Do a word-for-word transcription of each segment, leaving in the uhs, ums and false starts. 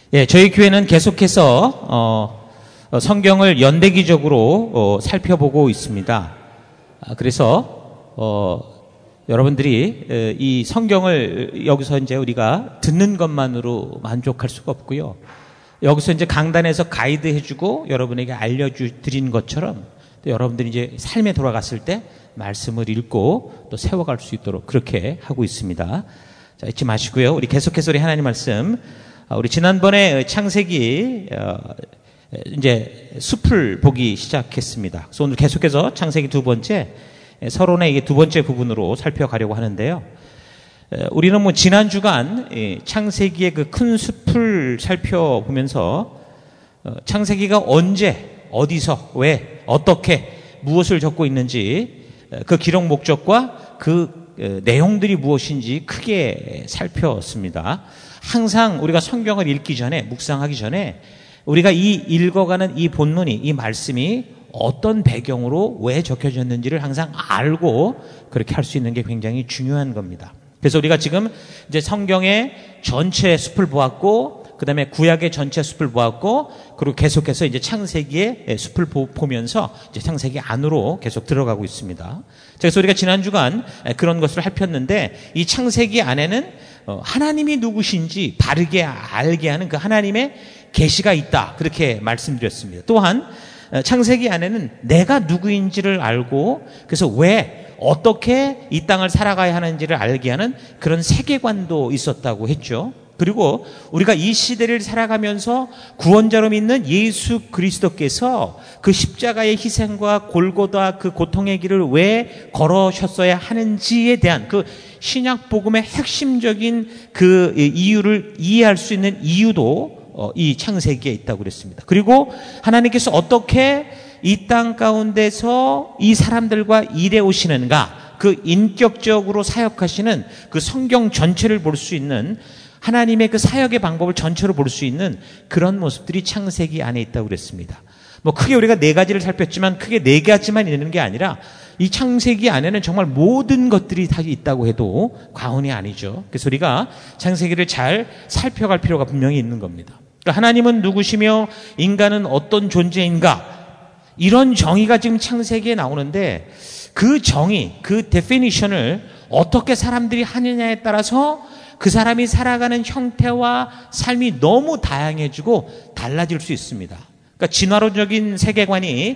예, 저희 교회는 계속해서 어, 성경을 연대기적으로 어, 살펴보고 있습니다. 아, 그래서 어, 여러분들이 에, 이 성경을 여기서 이제 우리가 듣는 것만으로 만족할 수가 없고요. 여기서 이제 강단에서 가이드 해주고 여러분에게 알려드린 것처럼 또 여러분들이 이제 삶에 돌아갔을 때 말씀을 읽고 또 세워갈 수 있도록 그렇게 하고 있습니다. 자, 잊지 마시고요. 우리 계속해서 우리 하나님 말씀, 우리 지난번에 창세기 이제 숲을 보기 시작했습니다. 그래서 오늘 계속해서 창세기 두 번째 서론의 이게 두 번째 부분으로 살펴가려고 하는데요. 우리는 뭐 지난 주간 창세기의 그 큰 숲을 살펴보면서 창세기가 언제, 어디서, 왜, 어떻게, 무엇을 적고 있는지 그 기록 목적과 그 내용들이 무엇인지 크게 살폈습니다. 항상 우리가 성경을 읽기 전에, 묵상하기 전에 우리가 이 읽어가는 이 본문이, 이 말씀이 어떤 배경으로 왜 적혀졌는지를 항상 알고 그렇게 할 수 있는 게 굉장히 중요한 겁니다. 그래서 우리가 지금 이제 성경의 전체 숲을 보았고, 그 다음에 구약의 전체 숲을 보았고, 그리고 계속해서 이제 창세기의 숲을 보면서 이제 창세기 안으로 계속 들어가고 있습니다. 그래서 우리가 지난 주간 그런 것을 살폈는데, 이 창세기 안에는 하나님이 누구신지 바르게 알게 하는 그 하나님의 계시가 있다, 그렇게 말씀드렸습니다. 또한 창세기 안에는 내가 누구인지를 알고, 그래서 왜 어떻게 이 땅을 살아가야 하는지를 알게 하는 그런 세계관도 있었다고 했죠. 그리고 우리가 이 시대를 살아가면서 구원자로 믿는 예수 그리스도께서 그 십자가의 희생과 골고다 그 고통의 길을 왜 걸으셨어야 하는지에 대한 그 신약 복음의 핵심적인 그 이유를 이해할 수 있는 이유도 이 창세기에 있다고 그랬습니다. 그리고 하나님께서 어떻게 이 땅 가운데서 이 사람들과 일해 오시는가, 그 인격적으로 사역하시는 그 성경 전체를 볼 수 있는 하나님의 그 사역의 방법을 전체로 볼 수 있는 그런 모습들이 창세기 안에 있다고 그랬습니다. 뭐 크게 우리가 네 가지를 살폈지만 크게 네 가지만 있는 게 아니라 이 창세기 안에는 정말 모든 것들이 다 있다고 해도 과언이 아니죠. 그래서 우리가 창세기를 잘 살펴갈 필요가 분명히 있는 겁니다. 그러니까 하나님은 누구시며 인간은 어떤 존재인가, 이런 정의가 지금 창세기에 나오는데 그 정의, 그 데피니션을 어떻게 사람들이 하느냐에 따라서 그 사람이 살아가는 형태와 삶이 너무 다양해지고 달라질 수 있습니다. 그러니까 진화론적인 세계관이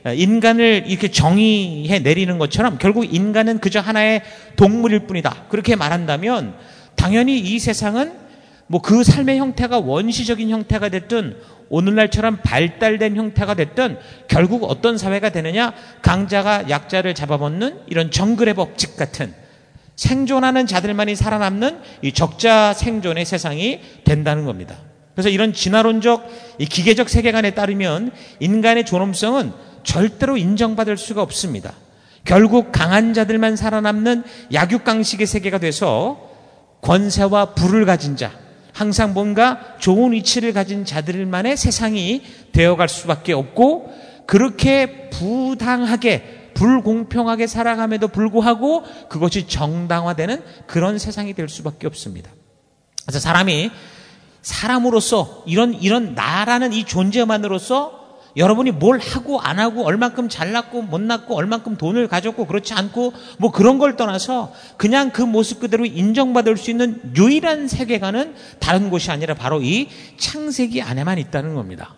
인간을 이렇게 정의해 내리는 것처럼 결국 인간은 그저 하나의 동물일 뿐이다, 그렇게 말한다면 당연히 이 세상은 뭐 그 삶의 형태가 원시적인 형태가 됐든 오늘날처럼 발달된 형태가 됐든 결국 어떤 사회가 되느냐, 강자가 약자를 잡아먹는 이런 정글의 법칙 같은, 생존하는 자들만이 살아남는 이 적자 생존의 세상이 된다는 겁니다. 그래서 이런 진화론적, 이 기계적 세계관에 따르면 인간의 존엄성은 절대로 인정받을 수가 없습니다. 결국 강한 자들만 살아남는 약육강식의 세계가 돼서 권세와 부를 가진 자, 항상 뭔가 좋은 위치를 가진 자들만의 세상이 되어갈 수밖에 없고, 그렇게 부당하게 불공평하게 살아감에도 불구하고 그것이 정당화되는 그런 세상이 될 수밖에 없습니다. 그래서 사람이 사람으로서 이런 이런 나라는 이 존재만으로서 여러분이 뭘 하고 안 하고, 얼만큼 잘났고 못났고, 얼만큼 돈을 가졌고 그렇지 않고 뭐 그런 걸 떠나서 그냥 그 모습 그대로 인정받을 수 있는 유일한 세계관은 다른 곳이 아니라 바로 이 창세기 안에만 있다는 겁니다.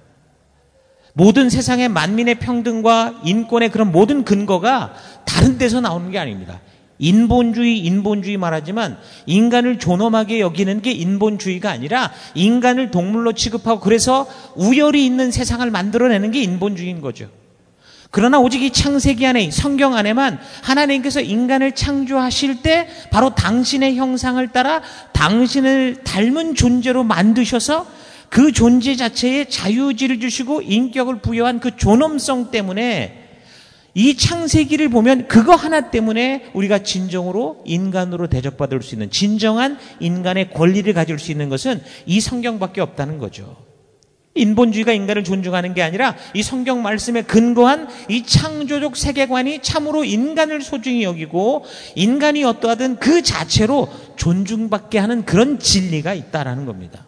모든 세상의 만민의 평등과 인권의 그런 모든 근거가 다른 데서 나오는 게 아닙니다. 인본주의, 인본주의 말하지만 인간을 존엄하게 여기는 게 인본주의가 아니라 인간을 동물로 취급하고 그래서 우열이 있는 세상을 만들어내는 게 인본주의인 거죠. 그러나 오직 이 창세기 안에, 성경 안에만 하나님께서 인간을 창조하실 때 바로 당신의 형상을 따라 당신을 닮은 존재로 만드셔서 그 존재 자체에 자유의지를 주시고 인격을 부여한 그 존엄성 때문에 이 창세기를 보면 그거 하나 때문에 우리가 진정으로 인간으로 대접받을 수 있는, 진정한 인간의 권리를 가질 수 있는 것은 이 성경밖에 없다는 거죠. 인본주의가 인간을 존중하는 게 아니라 이 성경 말씀에 근거한 이 창조적 세계관이 참으로 인간을 소중히 여기고 인간이 어떠하든 그 자체로 존중받게 하는 그런 진리가 있다라는 겁니다.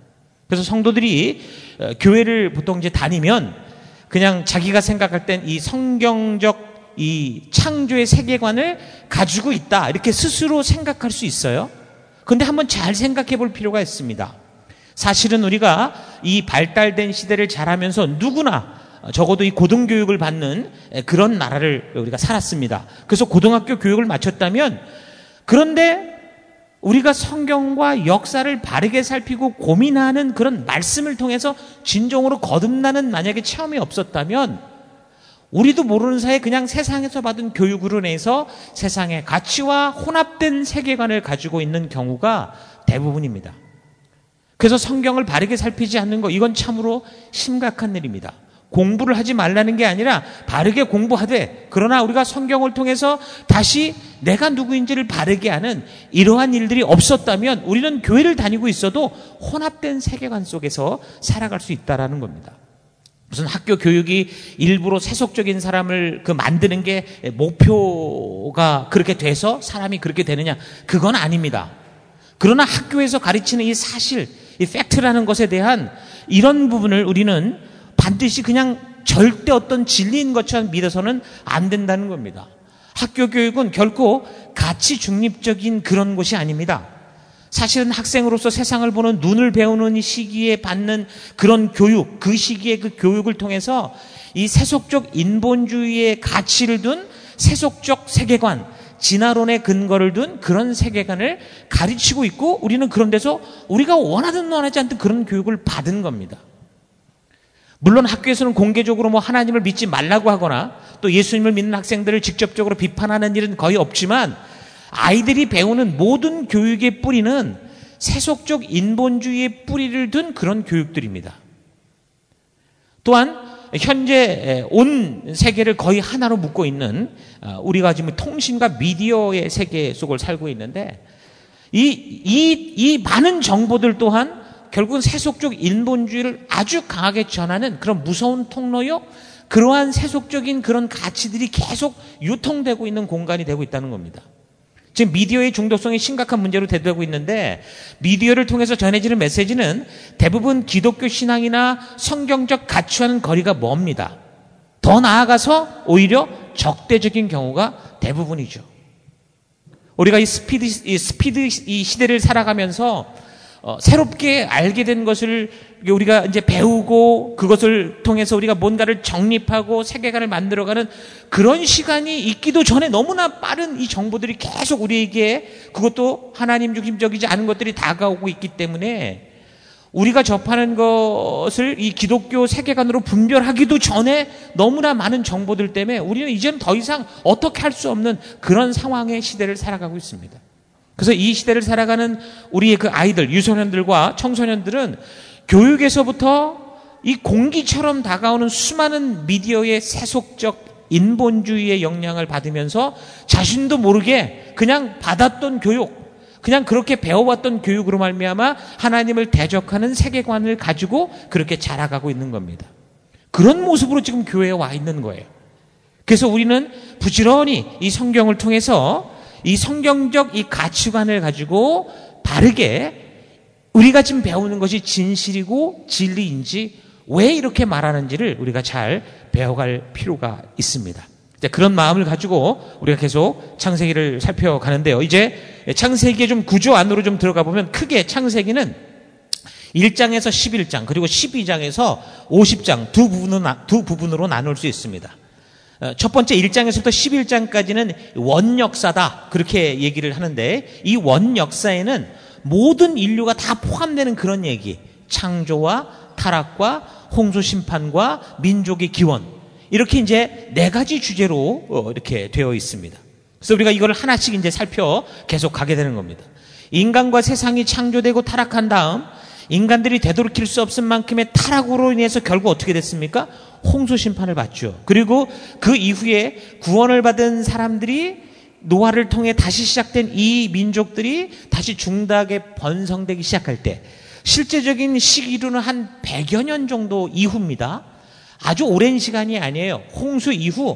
그래서 성도들이 교회를 보통 이제 다니면 그냥 자기가 생각할 땐 이 성경적 이 창조의 세계관을 가지고 있다, 이렇게 스스로 생각할 수 있어요. 그런데 한번 잘 생각해 볼 필요가 있습니다. 사실은 우리가 이 발달된 시대를 자라면서 누구나 적어도 이 고등교육을 받는 그런 나라를 우리가 살았습니다. 그래서 고등학교 교육을 마쳤다면, 그런데 우리가 성경과 역사를 바르게 살피고 고민하는 그런 말씀을 통해서 진정으로 거듭나는 만약에 체험이 없었다면, 우리도 모르는 사이에 그냥 세상에서 받은 교육으로 인해서 세상의 가치와 혼합된 세계관을 가지고 있는 경우가 대부분입니다. 그래서 성경을 바르게 살피지 않는 것, 이건 참으로 심각한 일입니다. 공부를 하지 말라는 게 아니라 바르게 공부하되, 그러나 우리가 성경을 통해서 다시 내가 누구인지를 바르게 하는 이러한 일들이 없었다면 우리는 교회를 다니고 있어도 혼합된 세계관 속에서 살아갈 수 있다라는 겁니다. 무슨 학교 교육이 일부러 세속적인 사람을 그 만드는 게 목표가 그렇게 돼서 사람이 그렇게 되느냐, 그건 아닙니다. 그러나 학교에서 가르치는 이 사실, 이 팩트라는 것에 대한 이런 부분을 우리는 반드시 그냥 절대 어떤 진리인 것처럼 믿어서는 안 된다는 겁니다. 학교 교육은 결코 가치 중립적인 그런 곳이 아닙니다. 사실은 학생으로서 세상을 보는 눈을 배우는 이 시기에 받는 그런 교육, 그 시기에 그 교육을 통해서 이 세속적 인본주의의 가치를 둔 세속적 세계관, 진화론의 근거를 둔 그런 세계관을 가르치고 있고, 우리는 그런 데서 우리가 원하든 원하지 않든 그런 교육을 받은 겁니다. 물론 학교에서는 공개적으로 뭐 하나님을 믿지 말라고 하거나 또 예수님을 믿는 학생들을 직접적으로 비판하는 일은 거의 없지만, 아이들이 배우는 모든 교육의 뿌리는 세속적 인본주의의 뿌리를 둔 그런 교육들입니다. 또한 현재 온 세계를 거의 하나로 묶고 있는, 우리가 지금 통신과 미디어의 세계 속을 살고 있는데, 이, 이, 이 많은 정보들 또한 결국은 세속적 인본주의를 아주 강하게 전하는 그런 무서운 통로요, 그러한 세속적인 그런 가치들이 계속 유통되고 있는 공간이 되고 있다는 겁니다. 지금 미디어의 중독성이 심각한 문제로 대두되고 있는데, 미디어를 통해서 전해지는 메시지는 대부분 기독교 신앙이나 성경적 가치와는 거리가 멉니다. 더 나아가서 오히려 적대적인 경우가 대부분이죠. 우리가 이 스피드, 이 스피드 이 시대를 살아가면서 어, 새롭게 알게 된 것을 우리가 이제 배우고, 그것을 통해서 우리가 뭔가를 정립하고 세계관을 만들어가는 그런 시간이 있기도 전에 너무나 빠른 이 정보들이 계속 우리에게, 그것도 하나님 중심적이지 않은 것들이 다가오고 있기 때문에 우리가 접하는 것을 이 기독교 세계관으로 분별하기도 전에 너무나 많은 정보들 때문에 우리는 이제는 더 이상 어떻게 할 수 없는 그런 상황의 시대를 살아가고 있습니다. 그래서 이 시대를 살아가는 우리의 그 아이들, 유소년들과 청소년들은 교육에서부터 이 공기처럼 다가오는 수많은 미디어의 세속적 인본주의의 영향을 받으면서 자신도 모르게 그냥 받았던 교육, 그냥 그렇게 배워왔던 교육으로 말미암아 하나님을 대적하는 세계관을 가지고 그렇게 자라가고 있는 겁니다. 그런 모습으로 지금 교회에 와 있는 거예요. 그래서 우리는 부지런히 이 성경을 통해서 이 성경적 이 가치관을 가지고 바르게 우리가 지금 배우는 것이 진실이고 진리인지 왜 이렇게 말하는지를 우리가 잘 배워갈 필요가 있습니다. 그런 마음을 가지고 우리가 계속 창세기를 살펴가는데요. 이제 창세기의 좀 구조 안으로 좀 들어가 보면, 크게 창세기는 일 장에서 십일 장 그리고 십이 장에서 오십 장 두 부분으로, 두 부분으로 나눌 수 있습니다. 첫 번째 일 장에서부터 십일 장까지는 원역사다, 그렇게 얘기를 하는데, 이 원역사에는 모든 인류가 다 포함되는 그런 얘기, 창조와 타락과 홍수 심판과 민족의 기원, 이렇게 이제 네 가지 주제로 이렇게 되어 있습니다. 그래서 우리가 이걸 하나씩 이제 살펴 계속 가게 되는 겁니다. 인간과 세상이 창조되고 타락한 다음 인간들이 되돌이킬 수 없을 만큼의 타락으로 인해서 결국 어떻게 됐습니까? 홍수 심판을 받죠. 그리고 그 이후에 구원을 받은 사람들이, 노아를 통해 다시 시작된 이 민족들이 다시 중대하게 번성되기 시작할 때, 실제적인 시기로는 한 백여 년 정도 이후입니다. 아주 오랜 시간이 아니에요. 홍수 이후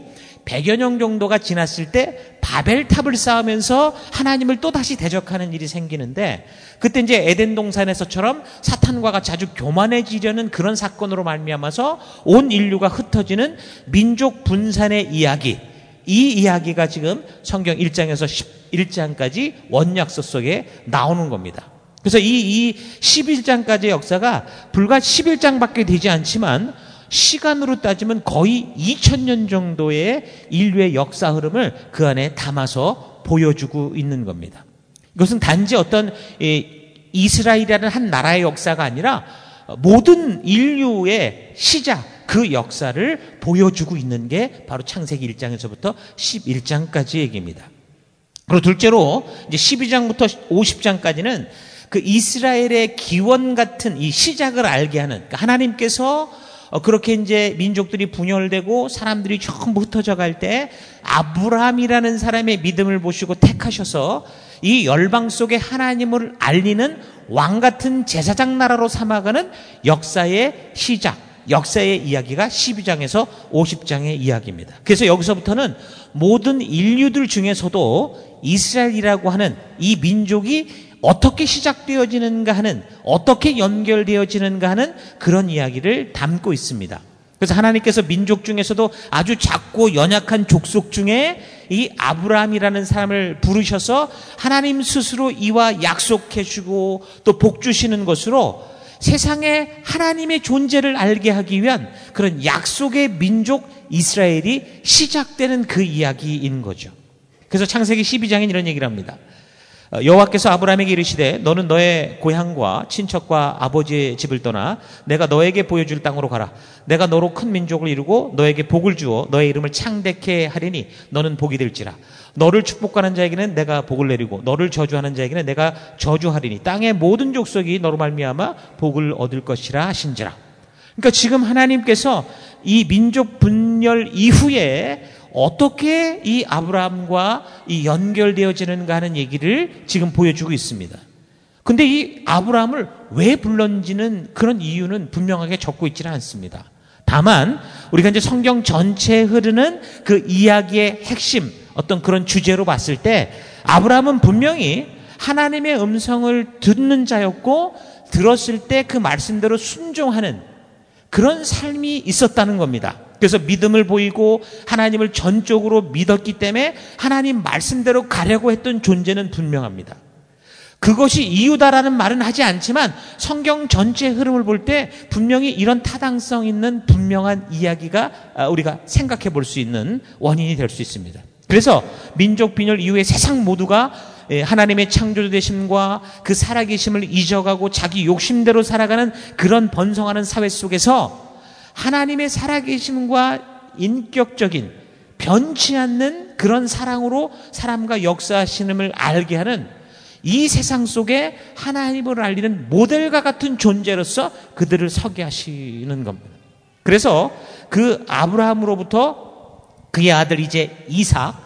백여 년 정도가 지났을 때 바벨탑을 쌓으면서 하나님을 또다시 대적하는 일이 생기는데, 그때 이제 에덴 동산에서처럼 사탄과 같이 아주 교만해지려는 그런 사건으로 말미암아서 온 인류가 흩어지는 민족 분산의 이야기, 이 이야기가 지금 성경 일 장에서 십일 장까지 원약서 속에 나오는 겁니다. 그래서 이, 이 십일 장까지의 역사가 불과 십일 장밖에 되지 않지만 시간으로 따지면 거의 이천 년 정도의 인류의 역사 흐름을 그 안에 담아서 보여주고 있는 겁니다. 이것은 단지 어떤 이스라엘이라는 한 나라의 역사가 아니라 모든 인류의 시작, 그 역사를 보여주고 있는 게 바로 창세기 일 장에서부터 십일 장까지 얘기입니다. 그리고 둘째로 이제 십이 장부터 오십 장까지는 그 이스라엘의 기원 같은 이 시작을 알게 하는, 그러니까 하나님께서 그렇게 이제 민족들이 분열되고 사람들이 전부 흩어져 갈 때 아브라함이라는 사람의 믿음을 보시고 택하셔서 이 열방 속에 하나님을 알리는 왕 같은 제사장 나라로 삼아가는 역사의 시작, 역사의 이야기가 십이 장에서 오십 장의 이야기입니다. 그래서 여기서부터는 모든 인류들 중에서도 이스라엘이라고 하는 이 민족이 어떻게 시작되어지는가 하는, 어떻게 연결되어지는가 하는 그런 이야기를 담고 있습니다. 그래서 하나님께서 민족 중에서도 아주 작고 연약한 족속 중에 이 아브라함이라는 사람을 부르셔서 하나님 스스로 이와 약속해 주고 또 복 주시는 것으로 세상에 하나님의 존재를 알게 하기 위한 그런 약속의 민족 이스라엘이 시작되는 그 이야기인 거죠. 그래서 창세기 십이 장엔 이런 얘기를 합니다. 여호와께서 아브라함에게 이르시되 너는 너의 고향과 친척과 아버지의 집을 떠나 내가 너에게 보여줄 땅으로 가라. 내가 너로 큰 민족을 이루고 너에게 복을 주어 너의 이름을 창대케 하리니 너는 복이 될지라. 너를 축복하는 자에게는 내가 복을 내리고 너를 저주하는 자에게는 내가 저주하리니 땅의 모든 족속이 너로 말미암아 복을 얻을 것이라 하신지라. 그러니까 지금 하나님께서 이 민족 분열 이후에 어떻게 이 아브라함과 이 연결되어지는가 하는 얘기를 지금 보여주고 있습니다. 근데 이 아브라함을 왜 불렀는지는 그런 이유는 분명하게 적고 있지는 않습니다. 다만 우리가 이제 성경 전체에 흐르는 그 이야기의 핵심, 어떤 그런 주제로 봤을 때 아브라함은 분명히 하나님의 음성을 듣는 자였고 들었을 때 그 말씀대로 순종하는 그런 삶이 있었다는 겁니다. 그래서 믿음을 보이고 하나님을 전적으로 믿었기 때문에 하나님 말씀대로 가려고 했던 존재는 분명합니다. 그것이 이유다라는 말은 하지 않지만 성경 전체의 흐름을 볼 때 분명히 이런 타당성 있는 분명한 이야기가 우리가 생각해 볼 수 있는 원인이 될 수 있습니다. 그래서 민족 빈혈 이후에 세상 모두가 하나님의 창조되심과 그 살아계심을 잊어가고 자기 욕심대로 살아가는 그런 번성하는 사회 속에서 하나님의 살아계심과 인격적인 변치 않는 그런 사랑으로 사람과 역사하시는을 알게 하는 이 세상 속에 하나님을 알리는 모델과 같은 존재로서 그들을 서게 하시는 겁니다. 그래서 그 아브라함으로부터 그의 아들 이제 이삭,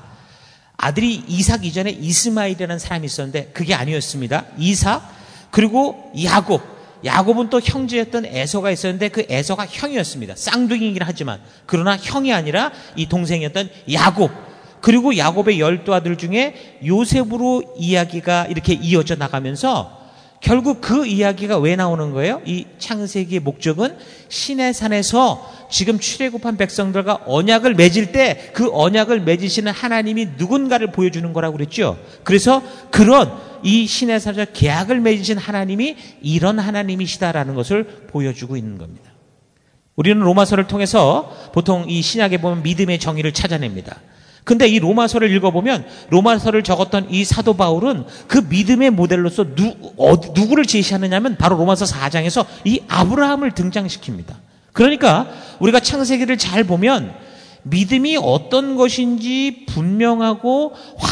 아들이 이삭 이전에 이스마엘이라는 사람이 있었는데 그게 아니었습니다. 이삭, 그리고 야곱, 야곱은 또 형제였던 에서가 있었는데 그 에서가 형이었습니다. 쌍둥이긴 하지만 그러나 형이 아니라 이 동생이었던 야곱, 그리고 야곱의 열두 아들 중에 요셉으로 이야기가 이렇게 이어져 나가면서 결국 그 이야기가 왜 나오는 거예요? 이 창세기의 목적은 시내산에서 지금 출애굽한 백성들과 언약을 맺을 때 그 언약을 맺으시는 하나님이 누군가를 보여주는 거라고 그랬죠. 그래서 그런 이 시내산에서 계약을 맺으신 하나님이 이런 하나님이시다라는 것을 보여주고 있는 겁니다. 우리는 로마서를 통해서 보통 이 신약에 보면 믿음의 정의를 찾아냅니다. 근데 이 로마서를 읽어보면 로마서를 적었던 이 사도 바울은 그 믿음의 모델로서 누, 어, 누구를 제시하느냐면 바로 로마서 사 장에서 이 아브라함을 등장시킵니다. 그러니까 우리가 창세기를 잘 보면 믿음이 어떤 것인지 분명하고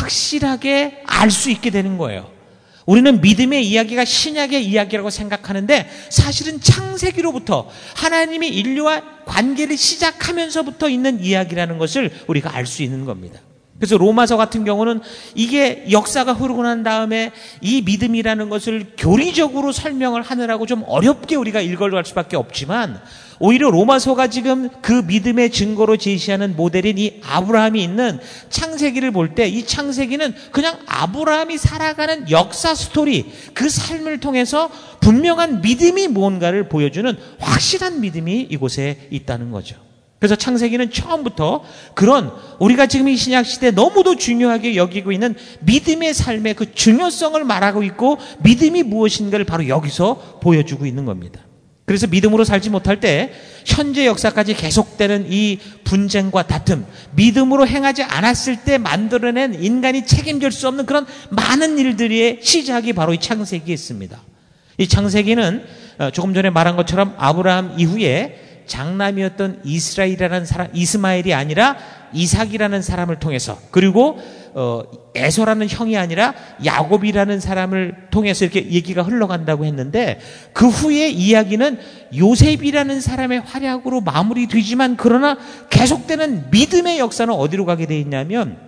확실하게 알 수 있게 되는 거예요. 우리는 믿음의 이야기가 신약의 이야기라고 생각하는데 사실은 창세기로부터 하나님이 인류와 관계를 시작하면서부터 있는 이야기라는 것을 우리가 알 수 있는 겁니다. 그래서 로마서 같은 경우는 이게 역사가 흐르고 난 다음에 이 믿음이라는 것을 교리적으로 설명을 하느라고 좀 어렵게 우리가 읽어갈 수밖에 없지만, 오히려 로마서가 지금 그 믿음의 증거로 제시하는 모델인 이 아브라함이 있는 창세기를 볼 때, 이 창세기는 그냥 아브라함이 살아가는 역사 스토리, 그 삶을 통해서 분명한 믿음이 무언가를 보여주는 확실한 믿음이 이곳에 있다는 거죠. 그래서 창세기는 처음부터 그런 우리가 지금 이 신약시대에 너무도 중요하게 여기고 있는 믿음의 삶의 그 중요성을 말하고 있고, 믿음이 무엇인가를 바로 여기서 보여주고 있는 겁니다. 그래서 믿음으로 살지 못할 때 현재 역사까지 계속되는 이 분쟁과 다툼, 믿음으로 행하지 않았을 때 만들어낸 인간이 책임질 수 없는 그런 많은 일들의 시작이 바로 이 창세기에 있습니다. 이 창세기는 조금 전에 말한 것처럼 아브라함 이후에 장남이었던 이스라엘이라는 사람, 이스마엘이 아니라 이삭이라는 사람을 통해서, 그리고 어, 에서라는 형이 아니라 야곱이라는 사람을 통해서 이렇게 얘기가 흘러간다고 했는데, 그 후에 이야기는 요셉이라는 사람의 활약으로 마무리되지만, 그러나 계속되는 믿음의 역사는 어디로 가게 돼 있냐면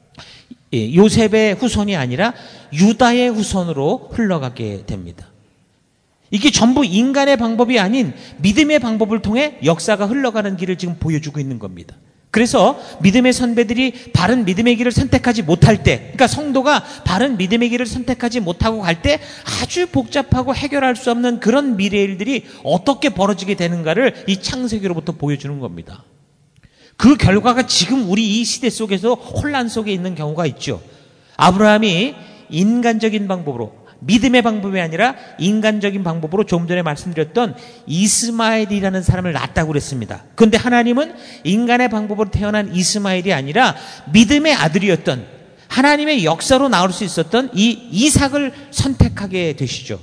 예, 요셉의 후손이 아니라 유다의 후손으로 흘러가게 됩니다. 이게 전부 인간의 방법이 아닌 믿음의 방법을 통해 역사가 흘러가는 길을 지금 보여주고 있는 겁니다. 그래서 믿음의 선배들이 바른 믿음의 길을 선택하지 못할 때, 그러니까 성도가 바른 믿음의 길을 선택하지 못하고 갈 때 아주 복잡하고 해결할 수 없는 그런 미래의 일들이 어떻게 벌어지게 되는가를 이 창세기로부터 보여주는 겁니다. 그 결과가 지금 우리 이 시대 속에서 혼란 속에 있는 경우가 있죠. 아브라함이 인간적인 방법으로, 믿음의 방법이 아니라 인간적인 방법으로 좀 전에 말씀드렸던 이스마엘이라는 사람을 낳았다고 그랬습니다. 그런데 하나님은 인간의 방법으로 태어난 이스마엘이 아니라 믿음의 아들이었던, 하나님의 역사로 나올 수 있었던 이 이삭을 선택하게 되시죠.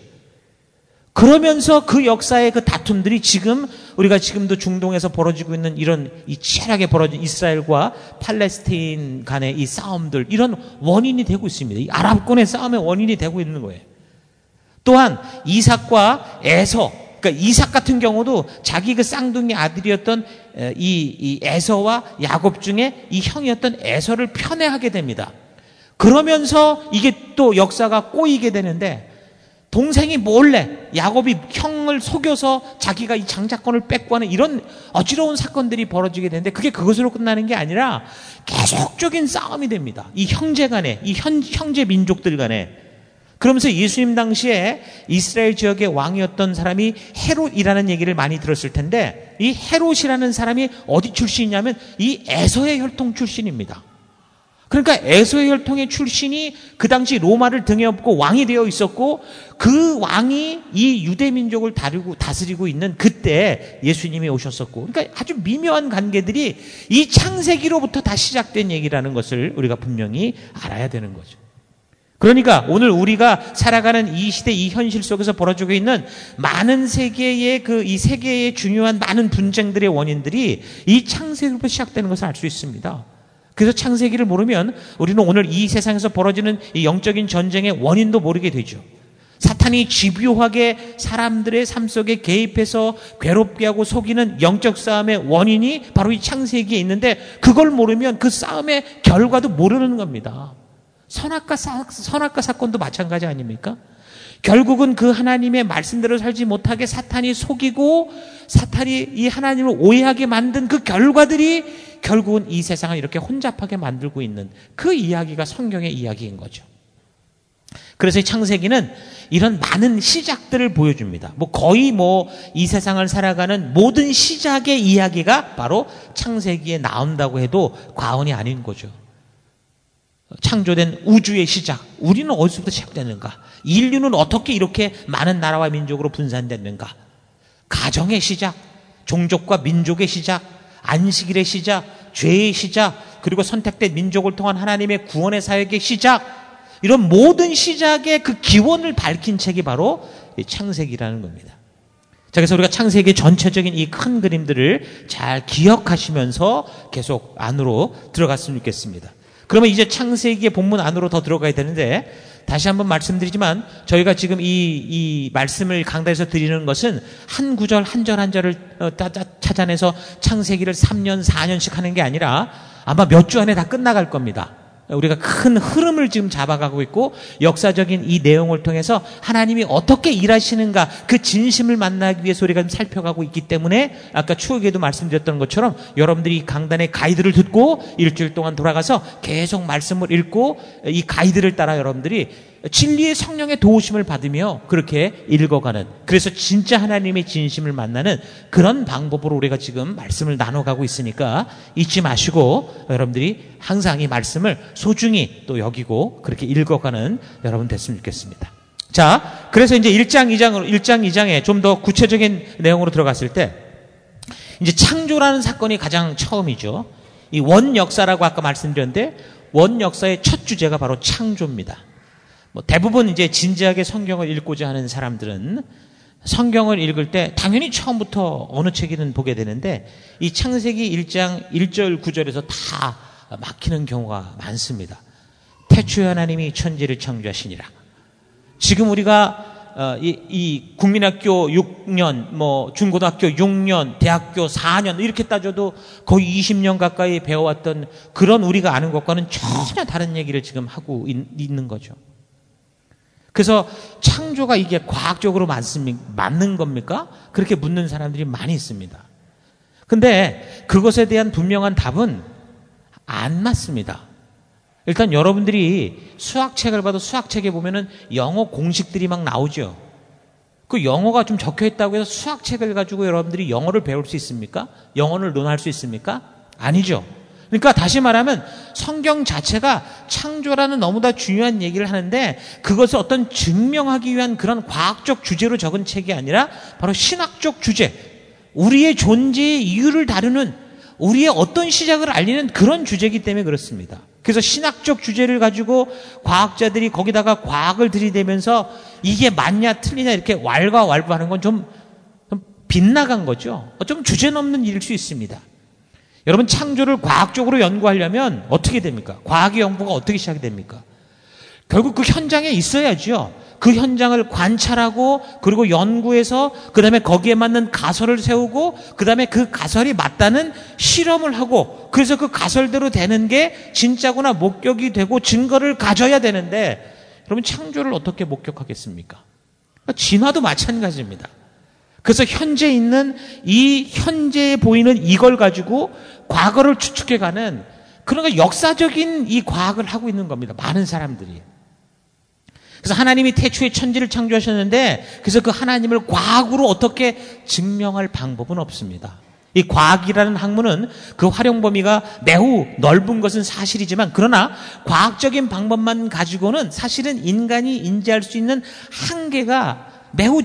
그러면서 그 역사의 그 다툼들이 지금 우리가 지금도 중동에서 벌어지고 있는 이런 이 치열하게 벌어진 이스라엘과 팔레스타인 간의 이 싸움들, 이런 원인이 되고 있습니다. 이 아랍권의 싸움의 원인이 되고 있는 거예요. 또한 이삭과 에서, 그러니까 이삭 같은 경우도 자기 그 쌍둥이 아들이었던 이, 이 에서와 야곱 중에 이 형이었던 에서를 편애하게 됩니다. 그러면서 이게 또 역사가 꼬이게 되는데, 동생이 몰래 야곱이 형을 속여서 자기가 이 장자권을 뺏고 하는 이런 어지러운 사건들이 벌어지게 되는데, 그게 그것으로 끝나는 게 아니라 계속적인 싸움이 됩니다. 이 형제 간에, 이 현, 형제 민족들 간에. 그러면서 예수님 당시에 이스라엘 지역의 왕이었던 사람이 헤롯이라는 얘기를 많이 들었을 텐데, 이 헤롯이라는 사람이 어디 출신이냐면 이 에서의 혈통 출신입니다. 그러니까 에서의 혈통의 출신이 그 당시 로마를 등에 업고 왕이 되어 있었고, 그 왕이 이 유대 민족을 다루고 다스리고 있는 그때 예수님이 오셨었고, 그러니까 아주 미묘한 관계들이 이 창세기로부터 다 시작된 얘기라는 것을 우리가 분명히 알아야 되는 거죠. 그러니까 오늘 우리가 살아가는 이 시대, 이 현실 속에서 벌어지고 있는 많은 세계의 그 이 세계의 중요한 많은 분쟁들의 원인들이 이 창세기로부터 시작되는 것을 알 수 있습니다. 그래서 창세기를 모르면 우리는 오늘 이 세상에서 벌어지는 이 영적인 전쟁의 원인도 모르게 되죠. 사탄이 집요하게 사람들의 삶 속에 개입해서 괴롭게 하고 속이는 영적 싸움의 원인이 바로 이 창세기에 있는데, 그걸 모르면 그 싸움의 결과도 모르는 겁니다. 선악과, 사, 선악과 사건도 마찬가지 아닙니까? 결국은 그 하나님의 말씀대로 살지 못하게 사탄이 속이고 사탄이 이 하나님을 오해하게 만든 그 결과들이 결국은 이 세상을 이렇게 혼잡하게 만들고 있는 그 이야기가 성경의 이야기인 거죠. 그래서 이 창세기는 이런 많은 시작들을 보여줍니다. 뭐 거의 뭐 이 세상을 살아가는 모든 시작의 이야기가 바로 창세기에 나온다고 해도 과언이 아닌 거죠. 창조된 우주의 시작, 우리는 어디서부터 시작됐는가? 인류는 어떻게 이렇게 많은 나라와 민족으로 분산됐는가? 가정의 시작, 종족과 민족의 시작, 안식일의 시작, 죄의 시작, 그리고 선택된 민족을 통한 하나님의 구원의 사역의 시작, 이런 모든 시작의 그 기원을 밝힌 책이 바로 창세기라는 겁니다. 자, 그래서 우리가 창세기의 전체적인 이 큰 그림들을 잘 기억하시면서 계속 안으로 들어갔으면 좋겠습니다. 그러면 이제 창세기의 본문 안으로 더 들어가야 되는데, 다시 한번 말씀드리지만 저희가 지금 이, 이 말씀을 강단에서 드리는 것은 한 구절 한 절 한 절을 찾아내서 창세기를 삼 년 사 년씩 하는 게 아니라 아마 몇 주 안에 다 끝나갈 겁니다. 우리가 큰 흐름을 지금 잡아가고 있고 역사적인 이 내용을 통해서 하나님이 어떻게 일하시는가 그 진심을 만나기 위해서 우리가 살펴가고 있기 때문에 아까 추억에도 말씀드렸던 것처럼 여러분들이 강단의 가이드를 듣고 일주일 동안 돌아가서 계속 말씀을 읽고 이 가이드를 따라 여러분들이 진리의 성령의 도우심을 받으며 그렇게 읽어가는, 그래서 진짜 하나님의 진심을 만나는 그런 방법으로 우리가 지금 말씀을 나눠가고 있으니까 잊지 마시고 여러분들이 항상 이 말씀을 소중히 또 여기고 그렇게 읽어가는 여러분 됐으면 좋겠습니다. 자, 그래서 이제 일 장 이 장으로, 일 장 이 장에 좀 더 구체적인 내용으로 들어갔을 때 이제 창조라는 사건이 가장 처음이죠. 이 원 역사라고 아까 말씀드렸는데 원 역사의 첫 주제가 바로 창조입니다. 뭐 대부분 이제 진지하게 성경을 읽고자 하는 사람들은 성경을 읽을 때 당연히 처음부터 어느 책이든 보게 되는데 이 창세기 일 장 일 절 구 절에서 다 막히는 경우가 많습니다. 태초에 하나님이 천지를 창조하시니라. 지금 우리가 이, 이 국민학교 육 년, 뭐 중고등학교 육 년, 대학교 사 년 이렇게 따져도 거의 이십 년 가까이 배워왔던 그런 우리가 아는 것과는 전혀 다른 얘기를 지금 하고 있, 있는 거죠. 그래서 창조가 이게 과학적으로 맞습니까? 맞는 겁니까? 그렇게 묻는 사람들이 많이 있습니다. 근데 그것에 대한 분명한 답은 안 맞습니다. 일단 여러분들이 수학책을 봐도 수학책에 보면은 영어 공식들이 막 나오죠. 그 영어가 좀 적혀 있다고 해서 수학책을 가지고 여러분들이 영어를 배울 수 있습니까? 영어를 논할 수 있습니까? 아니죠. 그러니까 다시 말하면 성경 자체가 창조라는 너무나 중요한 얘기를 하는데 그것을 어떤 증명하기 위한 그런 과학적 주제로 적은 책이 아니라 바로 신학적 주제, 우리의 존재의 이유를 다루는, 우리의 어떤 시작을 알리는 그런 주제이기 때문에 그렇습니다. 그래서 신학적 주제를 가지고 과학자들이 거기다가 과학을 들이대면서 이게 맞냐 틀리냐 이렇게 왈가왈부하는 건 좀 좀 빗나간 거죠. 좀 주제 넘는 일일 수 있습니다. 여러분, 창조를 과학적으로 연구하려면 어떻게 됩니까? 과학의 연구가 어떻게 시작이 됩니까? 결국 그 현장에 있어야죠. 그 현장을 관찰하고 그리고 연구해서 그 다음에 거기에 맞는 가설을 세우고 그 다음에 그 가설이 맞다는 실험을 하고 그래서 그 가설대로 되는 게 진짜구나 목격이 되고 증거를 가져야 되는데 여러분, 창조를 어떻게 목격하겠습니까? 진화도 마찬가지입니다. 그래서 현재 있는 이 현재에 보이는 이걸 가지고 과거를 추측해가는 그런 역사적인 이 과학을 하고 있는 겁니다. 많은 사람들이. 그래서 하나님이 태초에 천지를 창조하셨는데 그래서 그 하나님을 과학으로 어떻게 증명할 방법은 없습니다. 이 과학이라는 학문은 그 활용 범위가 매우 넓은 것은 사실이지만 그러나 과학적인 방법만 가지고는 사실은 인간이 인지할 수 있는 한계가 매우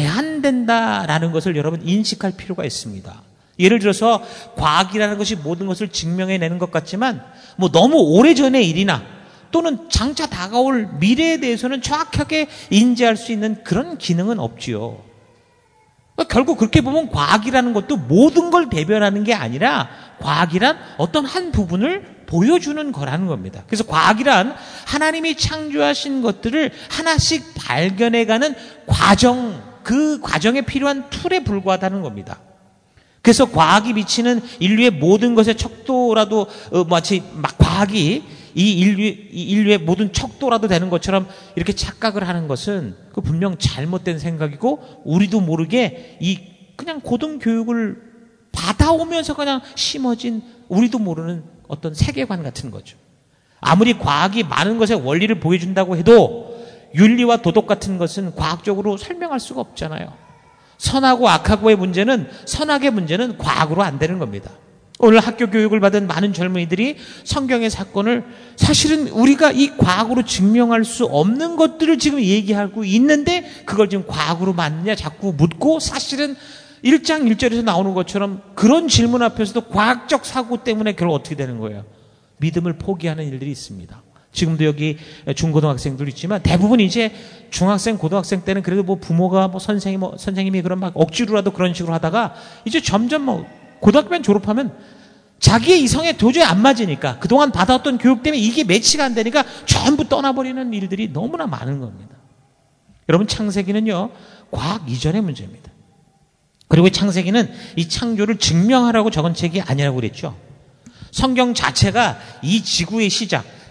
제한된다라는 것을 여러분 인식할 필요가 있습니다. 예를 들어서 과학이라는 것이 모든 것을 증명해내는 것 같지만 뭐 너무 오래전의 일이나 또는 장차 다가올 미래에 대해서는 정확하게 인지할 수 있는 그런 기능은 없지요. 그러니까 결국 그렇게 보면 과학이라는 것도 모든 걸 대변하는 게 아니라 과학이란 어떤 한 부분을 보여주는 거라는 겁니다. 그래서 과학이란 하나님이 창조하신 것들을 하나씩 발견해가는 과정, 그 과정에 필요한 툴에 불과하다는 겁니다. 그래서 과학이 미치는 인류의 모든 것의 척도라도 어, 마치 막 과학이 이 인류, 이 인류의 모든 척도라도 되는 것처럼 이렇게 착각을 하는 것은 그 분명 잘못된 생각이고 우리도 모르게 이 그냥 고등교육을 받아오면서 그냥 심어진 우리도 모르는 어떤 세계관 같은 거죠. 아무리 과학이 많은 것의 원리를 보여준다고 해도 윤리와 도덕 같은 것은 과학적으로 설명할 수가 없잖아요. 선하고 악하고의 문제는, 선악의 문제는 과학으로 안 되는 겁니다. 오늘 학교 교육을 받은 많은 젊은이들이 성경의 사건을 사실은 우리가 이 과학으로 증명할 수 없는 것들을 지금 얘기하고 있는데 그걸 지금 과학으로 맞느냐 자꾸 묻고 사실은 일 장 일 절에서 나오는 것처럼 그런 질문 앞에서도 과학적 사고 때문에 결국 어떻게 되는 거예요? 믿음을 포기하는 일들이 있습니다. 지금도 여기 중고등학생들 있지만 대부분 이제 중학생, 고등학생 때는 그래도 뭐 부모가 뭐 선생님, 뭐 선생님이 그런 막 억지로라도 그런 식으로 하다가 이제 점점 뭐 고등학교만 졸업하면 자기의 이성에 도저히 안 맞으니까 그동안 받아왔던 교육 때문에 이게 매치가 안 되니까 전부 떠나버리는 일들이 너무나 많은 겁니다. 여러분, 창세기는요, 과학 이전의 문제입니다. 그리고 창세기는 이 창조를 증명하라고 적은 책이 아니라고 그랬죠. 성경 자체가 이 지구의 시작,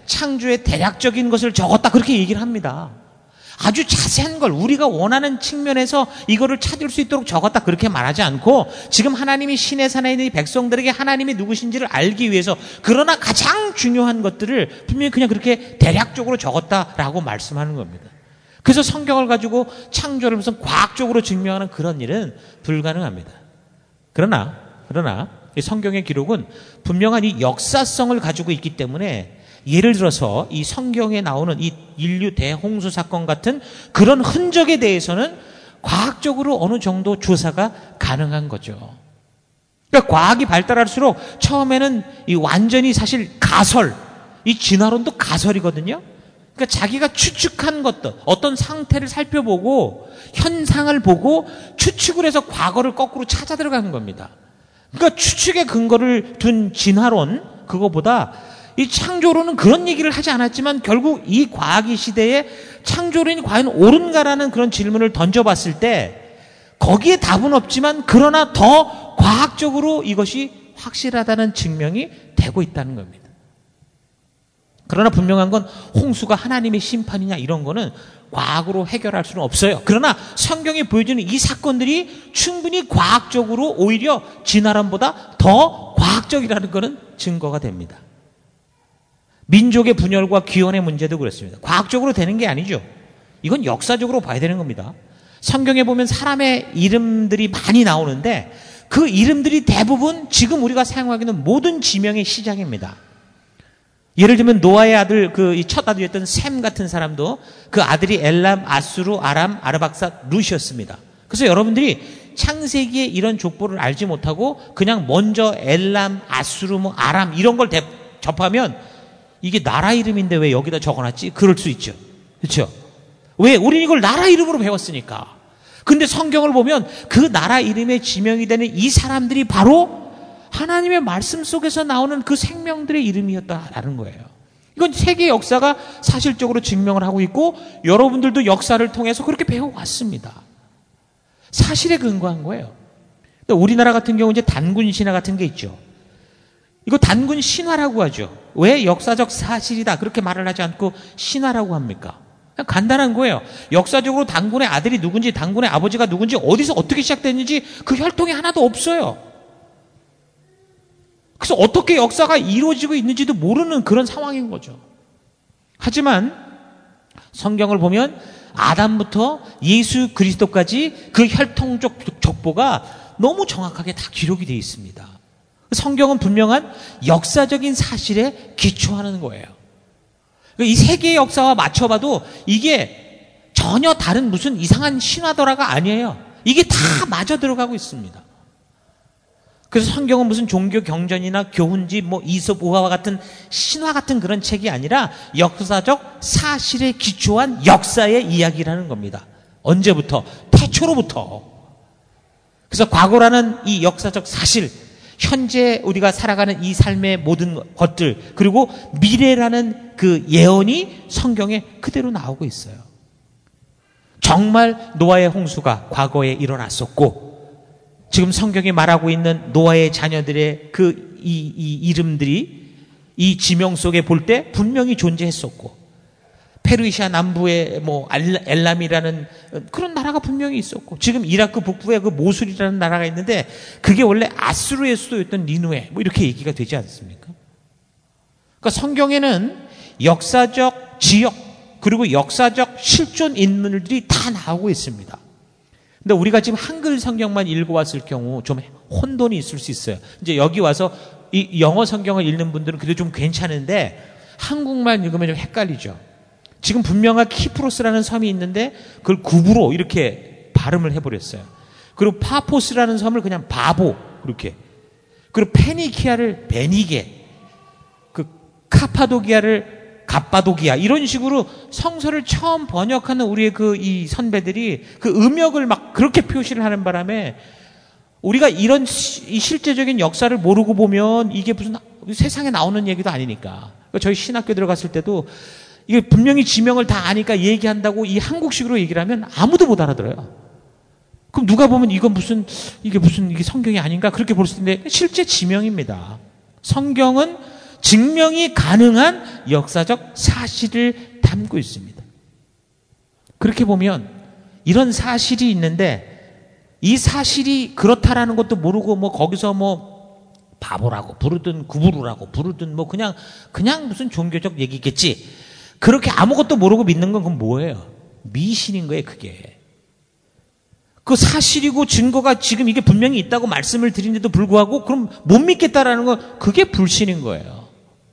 창조의 대략적인 것을 적었다 그렇게 얘기를 합니다. 아주 자세한 걸 우리가 원하는 측면에서 이거를 찾을 수 있도록 적었다 그렇게 말하지 않고 지금 하나님이 신의 산에 있는 이 백성들에게 하나님이 누구신지를 알기 위해서 그러나 가장 중요한 것들을 분명히 그냥 그렇게 대략적으로 적었다라고 말씀하는 겁니다. 그래서 성경을 가지고 창조를 무슨 과학적으로 증명하는 그런 일은 불가능합니다. 그러나 그러나 이 성경의 기록은 분명한 이 역사성을 가지고 있기 때문에 예를 들어서 이 성경에 나오는 이 인류 대홍수 사건 같은 그런 흔적에 대해서는 과학적으로 어느 정도 조사가 가능한 거죠. 그러니까 과학이 발달할수록 처음에는 이 완전히 사실 가설, 이 진화론도 가설이거든요. 그러니까 자기가 추측한 것들, 어떤 상태를 살펴보고 현상을 보고 추측을 해서 과거를 거꾸로 찾아 들어가는 겁니다. 그러니까 추측의 근거를 둔 진화론, 그거보다 이 창조론은 그런 얘기를 하지 않았지만 결국 이 과학의 시대에 창조론이 과연 옳은가라는 그런 질문을 던져봤을 때 거기에 답은 없지만 그러나 더 과학적으로 이것이 확실하다는 증명이 되고 있다는 겁니다. 그러나 분명한 건 홍수가 하나님의 심판이냐 이런 거는 과학으로 해결할 수는 없어요. 그러나 성경이 보여주는 이 사건들이 충분히 과학적으로 오히려 진화론보다 더 과학적이라는 것은 증거가 됩니다. 민족의 분열과 기원의 문제도 그렇습니다. 과학적으로 되는 게 아니죠. 이건 역사적으로 봐야 되는 겁니다. 성경에 보면 사람의 이름들이 많이 나오는데 그 이름들이 대부분 지금 우리가 사용하고 있는 모든 지명의 시작입니다. 예를 들면 노아의 아들, 그 첫 아들이었던 셈 같은 사람도 그 아들이 엘람, 아수르, 아람, 아르박삿, 룻이었습니다. 그래서 여러분들이 창세기에 이런 족보를 알지 못하고 그냥 먼저 엘람, 아수르, 뭐 아람 이런 걸 대, 접하면 이게 나라 이름인데 왜 여기다 적어놨지? 그럴 수 있죠. 그렇죠? 왜? 우리는 이걸 나라 이름으로 배웠으니까. 근데 성경을 보면 그 나라 이름에 지명이 되는 이 사람들이 바로 하나님의 말씀 속에서 나오는 그 생명들의 이름이었다라는 거예요. 이건 세계 역사가 사실적으로 증명을 하고 있고 여러분들도 역사를 통해서 그렇게 배워왔습니다. 사실에 근거한 거예요. 우리나라 같은 경우 이제 단군 신화 같은 게 있죠. 이거 단군 신화라고 하죠. 왜 역사적 사실이다 그렇게 말을 하지 않고 신화라고 합니까? 그냥 간단한 거예요. 역사적으로 단군의 아들이 누군지 단군의 아버지가 누군지 어디서 어떻게 시작됐는지 그 혈통이 하나도 없어요. 그래서 어떻게 역사가 이루어지고 있는지도 모르는 그런 상황인 거죠. 하지만 성경을 보면 아담부터 예수 그리스도까지 그 혈통적 족보가 너무 정확하게 다 기록이 되어 있습니다. 성경은 분명한 역사적인 사실에 기초하는 거예요. 이 세계의 역사와 맞춰봐도 이게 전혀 다른 무슨 이상한 신화더라가 아니에요. 이게 다 맞아 들어가고 있습니다. 그래서 성경은 무슨 종교 경전이나 교훈집, 뭐 이솝 우화와 같은 신화 같은 그런 책이 아니라 역사적 사실에 기초한 역사의 이야기라는 겁니다. 언제부터? 태초로부터. 그래서 과거라는 이 역사적 사실, 현재 우리가 살아가는 이 삶의 모든 것들, 그리고 미래라는 그 예언이 성경에 그대로 나오고 있어요. 정말 노아의 홍수가 과거에 일어났었고 지금 성경이 말하고 있는 노아의 자녀들의 그 이, 이 이름들이 이 지명 속에 볼 때 분명히 존재했었고 페르시아 남부에 뭐 엘람이라는 그런 나라가 분명히 있었고 지금 이라크 북부에 그 모술이라는 나라가 있는데 그게 원래 아수르의 수도였던 니누에 뭐 이렇게 얘기가 되지 않습니까? 그러니까 성경에는 역사적 지역 그리고 역사적 실존 인물들이 다 나오고 있습니다. 근데 우리가 지금 한글 성경만 읽어왔을 경우 좀 혼돈이 있을 수 있어요. 이제 여기 와서 이 영어 성경을 읽는 분들은 그래도 좀 괜찮은데 한국말 읽으면 좀 헷갈리죠. 지금 분명한 키프로스라는 섬이 있는데 그걸 구부로 이렇게 발음을 해버렸어요. 그리고 파포스라는 섬을 그냥 바보 그렇게. 그리고 페니키아를 베니게, 그 카파도기아를 갑바도기아 이런 식으로 성서를 처음 번역하는 우리의 그 이 선배들이 그 음역을 막 그렇게 표시를 하는 바람에 우리가 이런 시, 이 실제적인 역사를 모르고 보면 이게 무슨 세상에 나오는 얘기도 아니니까. 그러니까 저희 신학교 들어갔을 때도 이게 분명히 지명을 다 아니까 얘기한다고 이 한국식으로 얘기를 하면 아무도 못 알아들어요. 그럼 누가 보면 이건 무슨 이게 무슨 이게 성경이 아닌가 그렇게 볼 수 있는데 실제 지명입니다. 성경은 증명이 가능한 역사적 사실을 담고 있습니다. 그렇게 보면 이런 사실이 있는데 이 사실이 그렇다라는 것도 모르고 뭐 거기서 뭐 바보라고 부르든 구부르라고 부르든 뭐 그냥 그냥 무슨 종교적 얘기겠지. 그렇게 아무것도 모르고 믿는 건 그건 뭐예요? 미신인 거예요, 그게. 그 사실이고 증거가 지금 이게 분명히 있다고 말씀을 드리는데도 불구하고 그럼 못 믿겠다라는 건 그게 불신인 거예요.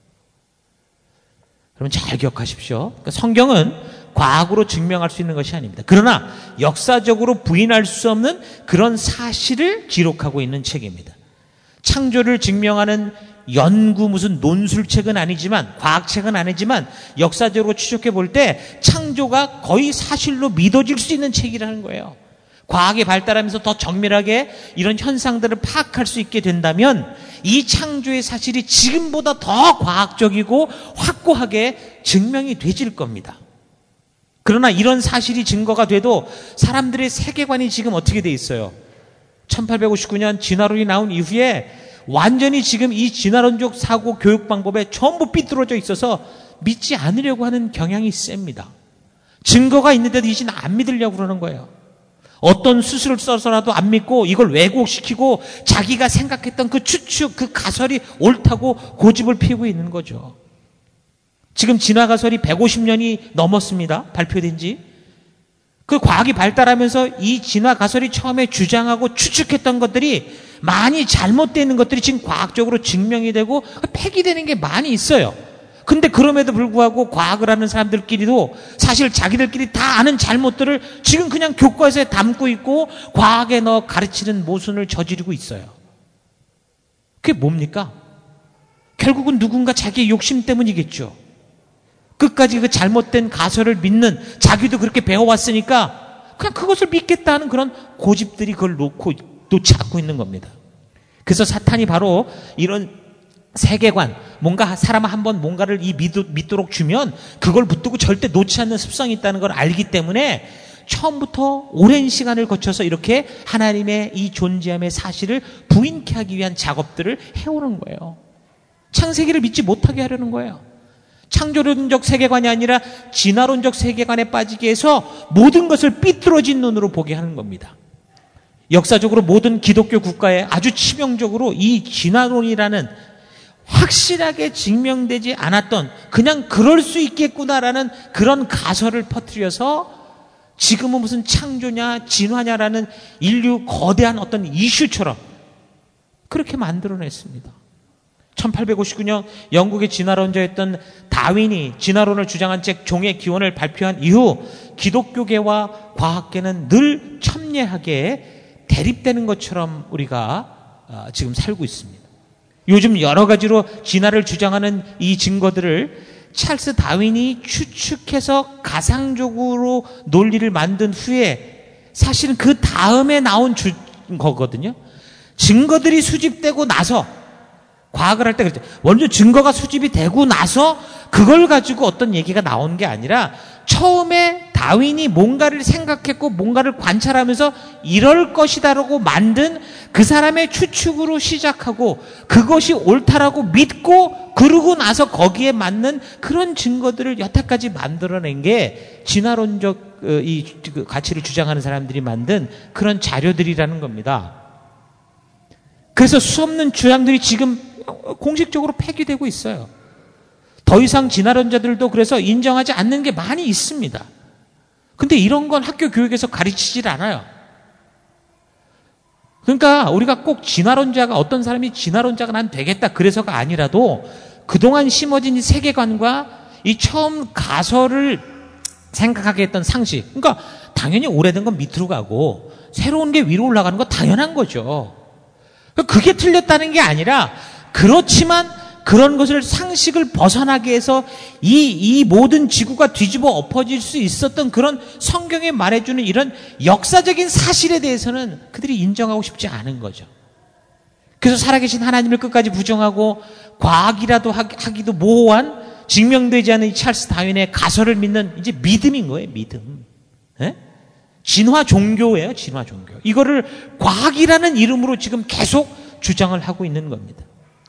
여러분 잘 기억하십시오. 그러니까 성경은 과학으로 증명할 수 있는 것이 아닙니다. 그러나 역사적으로 부인할 수 없는 그런 사실을 기록하고 있는 책입니다. 창조를 증명하는 연구 무슨 논술책은 아니지만 과학책은 아니지만 역사적으로 추적해 볼 때 창조가 거의 사실로 믿어질 수 있는 책이라는 거예요. 과학이 발달하면서 더 정밀하게 이런 현상들을 파악할 수 있게 된다면 이 창조의 사실이 지금보다 더 과학적이고 확고하게 증명이 되질 겁니다. 그러나 이런 사실이 증거가 돼도 사람들의 세계관이 지금 어떻게 돼 있어요? 천팔백오십구 년 진화론이 나온 이후에 완전히 지금 이 진화론적 사고 교육 방법에 전부 삐뚤어져 있어서 믿지 않으려고 하는 경향이 셉니다. 증거가 있는데도 이제 안 믿으려고 그러는 거예요. 어떤 수술을 써서라도 안 믿고 이걸 왜곡시키고 자기가 생각했던 그 추측, 그 가설이 옳다고 고집을 피우고 있는 거죠. 지금 진화 가설이 백오십 년이 넘었습니다. 발표된 지. 그 과학이 발달하면서 이 진화 가설이 처음에 주장하고 추측했던 것들이 많이 잘못되어 있는 것들이 지금 과학적으로 증명이 되고 폐기되는 게 많이 있어요. 근데 그럼에도 불구하고 과학을 하는 사람들끼리도 사실 자기들끼리 다 아는 잘못들을 지금 그냥 교과서에 담고 있고 과학에 넣어 가르치는 모순을 저지르고 있어요. 그게 뭡니까? 결국은 누군가 자기의 욕심 때문이겠죠. 끝까지 그 잘못된 가설을 믿는, 자기도 그렇게 배워왔으니까 그냥 그것을 믿겠다는 그런 고집들이 그걸 놓고 놓지 않고 있는 겁니다. 그래서 사탄이 바로 이런 세계관, 뭔가 사람 한번 뭔가를 이 믿도, 믿도록 주면 그걸 붙들고 절대 놓지 않는 습성이 있다는 걸 알기 때문에 처음부터 오랜 시간을 거쳐서 이렇게 하나님의 이 존재함의 사실을 부인케 하기 위한 작업들을 해오는 거예요. 창세기를 믿지 못하게 하려는 거예요. 창조론적 세계관이 아니라 진화론적 세계관에 빠지게 해서 모든 것을 삐뚤어진 눈으로 보게 하는 겁니다. 역사적으로 모든 기독교 국가에 아주 치명적으로 이 진화론이라는 확실하게 증명되지 않았던 그냥 그럴 수 있겠구나라는 그런 가설을 퍼뜨려서 지금은 무슨 창조냐 진화냐라는 인류 거대한 어떤 이슈처럼 그렇게 만들어냈습니다. 천팔백오십구 년 영국의 진화론자였던 다윈이 진화론을 주장한 책 종의 기원을 발표한 이후 기독교계와 과학계는 늘 첨예하게 대립되는 것처럼 우리가 지금 살고 있습니다. 요즘 여러 가지로 진화를 주장하는 이 증거들을 찰스 다윈이 추측해서 가상적으로 논리를 만든 후에 사실은 그 다음에 나온 증거거든요. 증거들이 수집되고 나서 과학을 할 때 그랬죠. 먼저 증거가 수집이 되고 나서 그걸 가지고 어떤 얘기가 나온 게 아니라 처음에 다윈이 뭔가를 생각했고 뭔가를 관찰하면서 이럴 것이다라고 만든 그 사람의 추측으로 시작하고 그것이 옳다라고 믿고 그러고 나서 거기에 맞는 그런 증거들을 여태까지 만들어낸 게 진화론적 이 가치를 주장하는 사람들이 만든 그런 자료들이라는 겁니다. 그래서 수없는 주장들이 지금 공식적으로 폐기되고 있어요. 더 이상 진화론자들도 그래서 인정하지 않는 게 많이 있습니다. 근데 이런 건 학교 교육에서 가르치질 않아요. 그러니까 우리가 꼭 진화론자가 어떤 사람이 진화론자가 난 되겠다 그래서가 아니라도 그동안 심어진 이 세계관과 이 처음 가설을 생각하게 했던 상식, 그러니까 당연히 오래된 건 밑으로 가고 새로운 게 위로 올라가는 거 당연한 거죠. 그게 틀렸다는 게 아니라 그렇지만 그런 것을 상식을 벗어나게 해서 이, 이 모든 지구가 뒤집어 엎어질 수 있었던 그런 성경에 말해주는 이런 역사적인 사실에 대해서는 그들이 인정하고 싶지 않은 거죠. 그래서 살아계신 하나님을 끝까지 부정하고 과학이라도 하기도 모호한 증명되지 않은 이 찰스 다윈의 가설을 믿는 이제 믿음인 거예요, 믿음. 예? 진화 종교예요, 진화 종교. 이거를 과학이라는 이름으로 지금 계속 주장을 하고 있는 겁니다.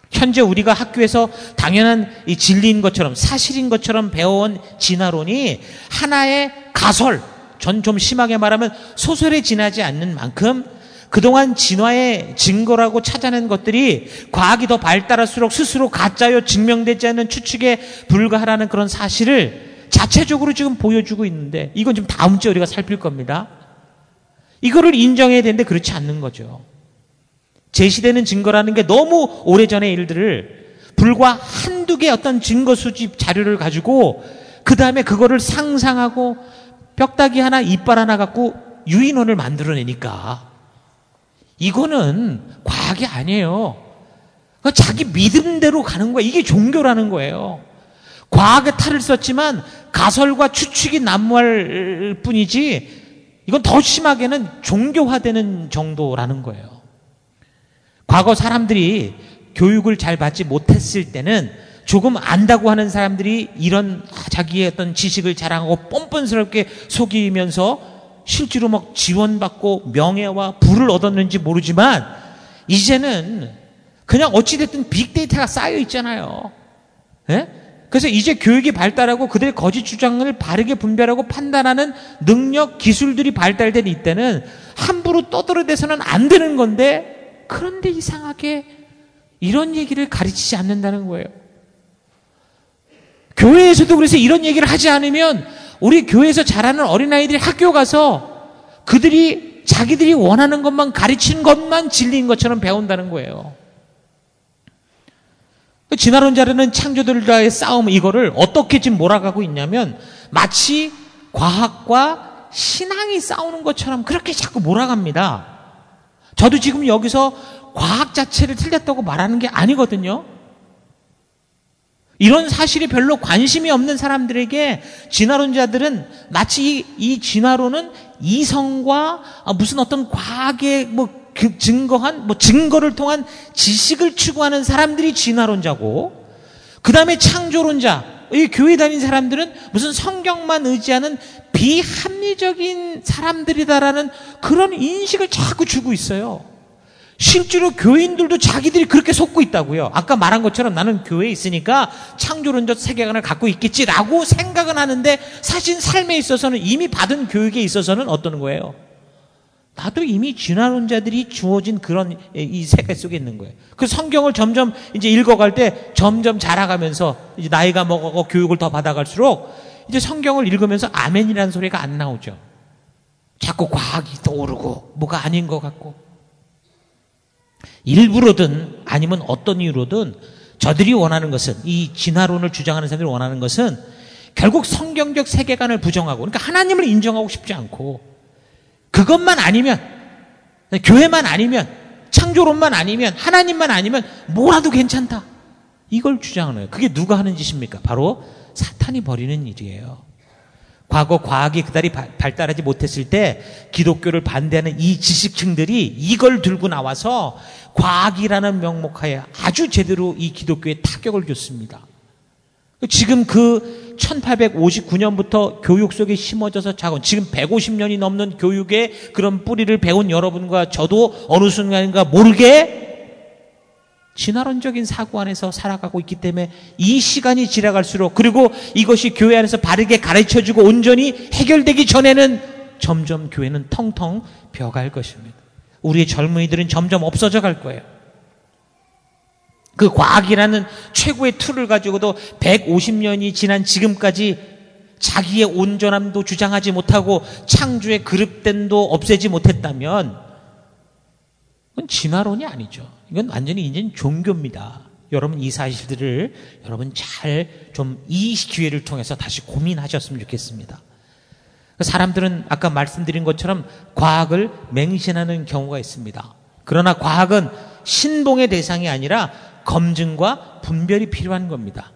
현재 우리가 학교에서 당연한 이 진리인 것처럼 사실인 것처럼 배워온 진화론이 하나의 가설, 전 좀 심하게 말하면 소설에 지나지 않는 만큼 그동안 진화의 증거라고 찾아낸 것들이 과학이 더 발달할수록 스스로 가짜요 증명되지 않는 추측에 불과하라는 그런 사실을 자체적으로 지금 보여주고 있는데, 이건 좀 다음 주에 우리가 살필 겁니다. 이거를 인정해야 되는데 그렇지 않는 거죠. 제시되는 증거라는 게 너무 오래전의 일들을 불과 한두 개 어떤 증거 수집 자료를 가지고 그 다음에 그거를 상상하고 뼈다귀 하나 이빨 하나 갖고 유인원을 만들어내니까 이거는 과학이 아니에요. 자기 믿음대로 가는 거예요. 이게 종교라는 거예요. 과학의 탈을 썼지만 가설과 추측이 난무할 뿐이지 이건 더 심하게는 종교화되는 정도라는 거예요. 과거 사람들이 교육을 잘 받지 못했을 때는 조금 안다고 하는 사람들이 이런 자기의 어떤 지식을 자랑하고 뻔뻔스럽게 속이면서 실제로 막 지원받고 명예와 부를 얻었는지 모르지만 이제는 그냥 어찌됐든 빅데이터가 쌓여 있잖아요. 예? 그래서 이제 교육이 발달하고 그들의 거짓 주장을 바르게 분별하고 판단하는 능력, 기술들이 발달된 이때는 함부로 떠들어대서는 안 되는 건데, 그런데 이상하게 이런 얘기를 가르치지 않는다는 거예요. 교회에서도 그래서 이런 얘기를 하지 않으면 우리 교회에서 자라는 어린아이들이 학교 가서 그들이 자기들이 원하는 것만 가르치는 것만 진리인 것처럼 배운다는 거예요. 진화론자들은 창조들과의 싸움, 이거를 어떻게 지금 몰아가고 있냐면 마치 과학과 신앙이 싸우는 것처럼 그렇게 자꾸 몰아갑니다. 저도 지금 여기서 과학 자체를 틀렸다고 말하는 게 아니거든요. 이런 사실이 별로 관심이 없는 사람들에게 진화론자들은 마치 이, 이 진화론은 이성과 무슨 어떤 과학의 뭐 그 증거한 뭐 증거를 통한 지식을 추구하는 사람들이 진화론자고, 그 다음에 창조론자, 이 교회 다닌 사람들은 무슨 성경만 의지하는 비합리적인 사람들이다라는 그런 인식을 자꾸 주고 있어요. 실제로 교인들도 자기들이 그렇게 속고 있다고요. 아까 말한 것처럼 나는 교회에 있으니까 창조론적 세계관을 갖고 있겠지라고 생각은 하는데 사실 삶에 있어서는 이미 받은 교육에 있어서는 어떤 거예요? 나도 이미 진화론자들이 주어진 그런 이 세계 속에 있는 거예요. 그 성경을 점점 이제 읽어갈 때 점점 자라가면서 이제 나이가 먹어가고 교육을 더 받아갈수록 이제 성경을 읽으면서 아멘이라는 소리가 안 나오죠. 자꾸 과학이 떠오르고 뭐가 아닌 것 같고, 일부러든 아니면 어떤 이유로든 저들이 원하는 것은, 이 진화론을 주장하는 사람들이 원하는 것은 결국 성경적 세계관을 부정하고, 그러니까 하나님을 인정하고 싶지 않고, 그것만 아니면, 교회만 아니면, 창조론만 아니면, 하나님만 아니면 뭐라도 괜찮다, 이걸 주장하는 거예요. 그게 누가 하는 짓입니까? 바로 사탄이 벌이는 일이에요. 과거 과학이 그다지 발달하지 못했을 때 기독교를 반대하는 이 지식층들이 이걸 들고 나와서 과학이라는 명목하에 아주 제대로 이 기독교에 타격을 줬습니다. 지금 그 천팔백오십구 년부터 교육 속에 심어져서 자고 지금 백오십 년이 넘는 교육의 그런 뿌리를 배운 여러분과 저도 어느 순간인가 모르게 진화론적인 사고 안에서 살아가고 있기 때문에 이 시간이 지나갈수록, 그리고 이것이 교회 안에서 바르게 가르쳐주고 온전히 해결되기 전에는 점점 교회는 텅텅 비어갈 것입니다. 우리의 젊은이들은 점점 없어져 갈 거예요. 그 과학이라는 최고의 툴을 가지고도 백오십 년이 지난 지금까지 자기의 온전함도 주장하지 못하고 창조의 그릇됨도 없애지 못했다면 그건 진화론이 아니죠. 이건 완전히 이제는 종교입니다. 여러분 이 사실들을 여러분 잘 좀 이 기회를 통해서 다시 고민하셨으면 좋겠습니다. 사람들은 아까 말씀드린 것처럼 과학을 맹신하는 경우가 있습니다. 그러나 과학은 신봉의 대상이 아니라 검증과 분별이 필요한 겁니다.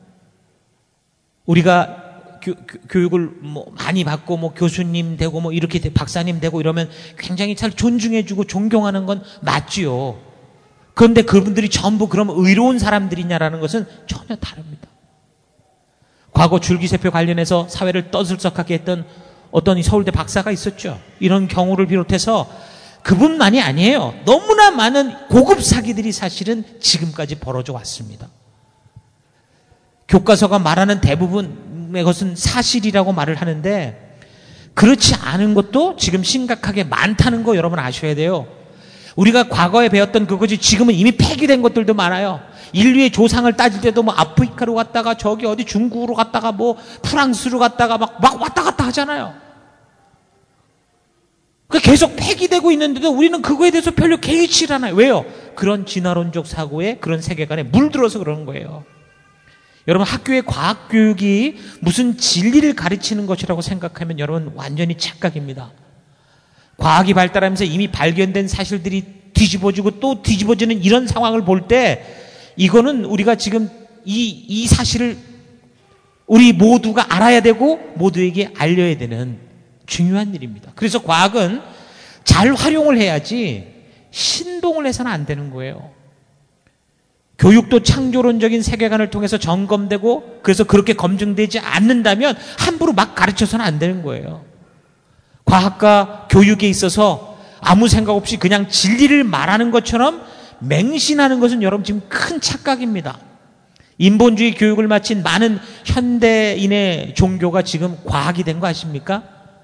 우리가 교, 교육을 뭐 많이 받고 뭐 교수님 되고 뭐 이렇게 박사님 되고 이러면 굉장히 잘 존중해주고 존경하는 건 맞지요. 그런데 그분들이 전부 그럼 의로운 사람들이냐라는 것은 전혀 다릅니다. 과거 줄기세포 관련해서 사회를 떠들썩하게 했던 어떤 서울대 박사가 있었죠. 이런 경우를 비롯해서 그분만이 아니에요. 너무나 많은 고급 사기들이 사실은 지금까지 벌어져 왔습니다. 교과서가 말하는 대부분의 것은 사실이라고 말을 하는데 그렇지 않은 것도 지금 심각하게 많다는 거 여러분 아셔야 돼요. 우리가 과거에 배웠던 그것이 지금은 이미 폐기된 것들도 많아요. 인류의 조상을 따질 때도 뭐 아프리카로 갔다가 저기 어디 중국으로 갔다가 뭐 프랑스로 갔다가 막, 막 왔다 갔다 하잖아요. 계속 폐기되고 있는데도 우리는 그거에 대해서 별로 개의치를 않아요. 왜요? 그런 진화론적 사고에 그런 세계관에 물들어서 그러는 거예요. 여러분 학교의 과학교육이 무슨 진리를 가르치는 것이라고 생각하면 여러분 완전히 착각입니다. 과학이 발달하면서 이미 발견된 사실들이 뒤집어지고 또 뒤집어지는 이런 상황을 볼 때 이거는 우리가 지금 이, 이 사실을 우리 모두가 알아야 되고 모두에게 알려야 되는 중요한 일입니다. 그래서 과학은 잘 활용을 해야지 신동을 해서는 안 되는 거예요. 교육도 창조론적인 세계관을 통해서 점검되고 그래서 그렇게 검증되지 않는다면 함부로 막 가르쳐서는 안 되는 거예요. 과학과 교육에 있어서 아무 생각 없이 그냥 진리를 말하는 것처럼 맹신하는 것은 여러분 지금 큰 착각입니다. 인본주의 교육을 마친 많은 현대인의 종교가 지금 과학이 된 거 아십니까?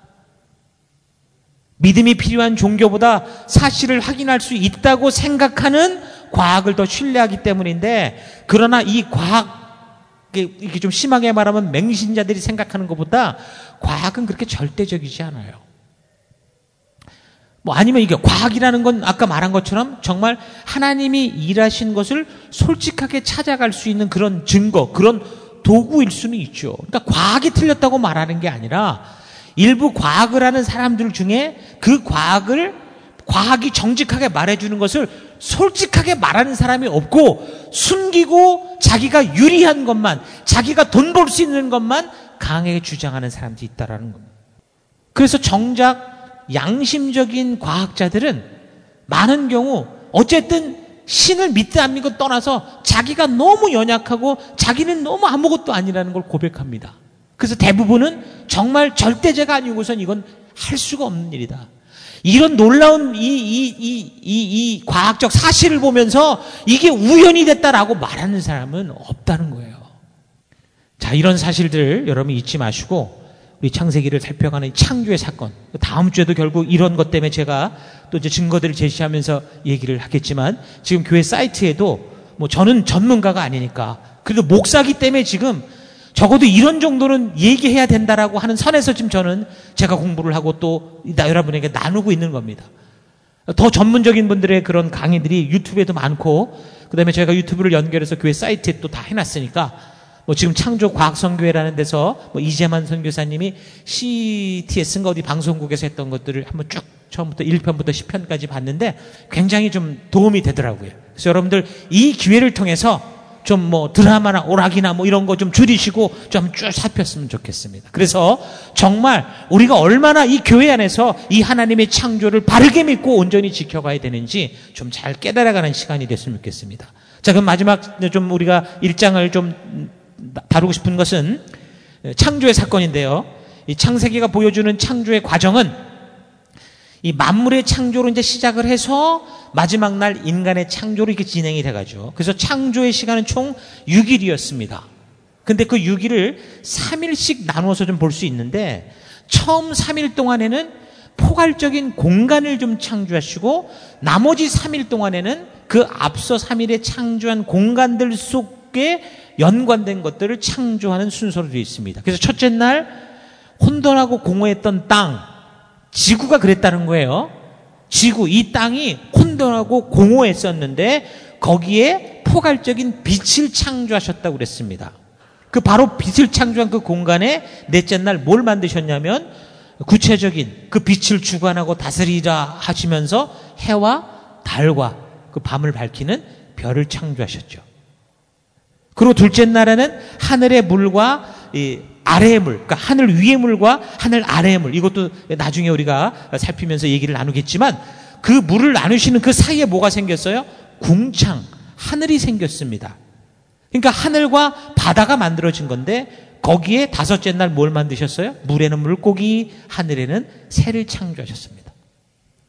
믿음이 필요한 종교보다 사실을 확인할 수 있다고 생각하는 과학을 더 신뢰하기 때문인데 그러나 이 과학, 이렇게 좀 심하게 말하면 맹신자들이 생각하는 것보다 과학은 그렇게 절대적이지 않아요. 뭐 아니면 이게 과학이라는 건 아까 말한 것처럼 정말 하나님이 일하신 것을 솔직하게 찾아갈 수 있는 그런 증거, 그런 도구일 수는 있죠. 그러니까 과학이 틀렸다고 말하는 게 아니라 일부 과학을 하는 사람들 중에 그 과학을 과학이 정직하게 말해주는 것을 솔직하게 말하는 사람이 없고 숨기고 자기가 유리한 것만, 자기가 돈 벌 수 있는 것만 강하게 주장하는 사람들이 있다라는 겁니다. 그래서 정작 양심적인 과학자들은 많은 경우 어쨌든 신을 믿든 안 믿고 떠나서 자기가 너무 연약하고 자기는 너무 아무것도 아니라는 걸 고백합니다. 그래서 대부분은 정말 절대제가 아니고선 이건 할 수가 없는 일이다. 이런 놀라운 이, 이, 이, 이, 이 과학적 사실을 보면서 이게 우연이 됐다라고 말하는 사람은 없다는 거예요. 자, 이런 사실들 여러분 잊지 마시고 우리 창세기를 살펴가는 창조의 사건. 다음 주에도 결국 이런 것 때문에 제가 또 이제 증거들을 제시하면서 얘기를 하겠지만 지금 교회 사이트에도 뭐 저는 전문가가 아니니까 그래도 목사기 때문에 지금 적어도 이런 정도는 얘기해야 된다라고 하는 선에서 지금 저는 제가 공부를 하고 또 여러분에게 나누고 있는 겁니다. 더 전문적인 분들의 그런 강의들이 유튜브에도 많고 그 다음에 저희가 유튜브를 연결해서 교회 사이트에 또 다 해놨으니까 뭐 지금 창조과학선교회라는 데서 뭐 이재만 선교사님이 씨티에스인가 어디 방송국에서 했던 것들을 한번 쭉 처음부터 일 편부터 십 편까지 봤는데 굉장히 좀 도움이 되더라고요. 그래서 여러분들 이 기회를 통해서 좀 뭐 드라마나 오락이나 뭐 이런 거 좀 줄이시고 좀 쭉 살폈으면 좋겠습니다. 그래서 정말 우리가 얼마나 이 교회 안에서 이 하나님의 창조를 바르게 믿고 온전히 지켜가야 되는지 좀 잘 깨달아가는 시간이 됐으면 좋겠습니다. 자, 그럼 마지막 좀 우리가 일 장을 좀 다루고 싶은 것은 창조의 사건인데요. 이 창세기가 보여주는 창조의 과정은 이 만물의 창조로 이제 시작을 해서 마지막 날 인간의 창조로 이렇게 진행이 돼가죠. 그래서 창조의 시간은 총 육 일이었습니다. 근데 그 육 일을 삼 일씩 나누어서 좀 볼 수 있는데 처음 삼 일 동안에는 포괄적인 공간을 좀 창조하시고 나머지 삼 일 동안에는 그 앞서 삼 일에 창조한 공간들 속에 연관된 것들을 창조하는 순서로 되어 있습니다. 그래서 첫째 날 혼돈하고 공허했던 땅, 지구가 그랬다는 거예요. 지구, 이 땅이 혼돈하고 공허했었는데 거기에 포괄적인 빛을 창조하셨다고 그랬습니다. 그 바로 빛을 창조한 그 공간에 넷째 날 뭘 만드셨냐면 구체적인 그 빛을 주관하고 다스리라 하시면서 해와 달과 그 밤을 밝히는 별을 창조하셨죠. 그리고 둘째 날에는 하늘의 물과 이 아래의 물, 그러니까 하늘 위의 물과 하늘 아래의 물, 이것도 나중에 우리가 살피면서 얘기를 나누겠지만 그 물을 나누시는 그 사이에 뭐가 생겼어요? 궁창, 하늘이 생겼습니다. 그러니까 하늘과 바다가 만들어진 건데 거기에 다섯째 날 뭘 만드셨어요? 물에는 물고기, 하늘에는 새를 창조하셨습니다.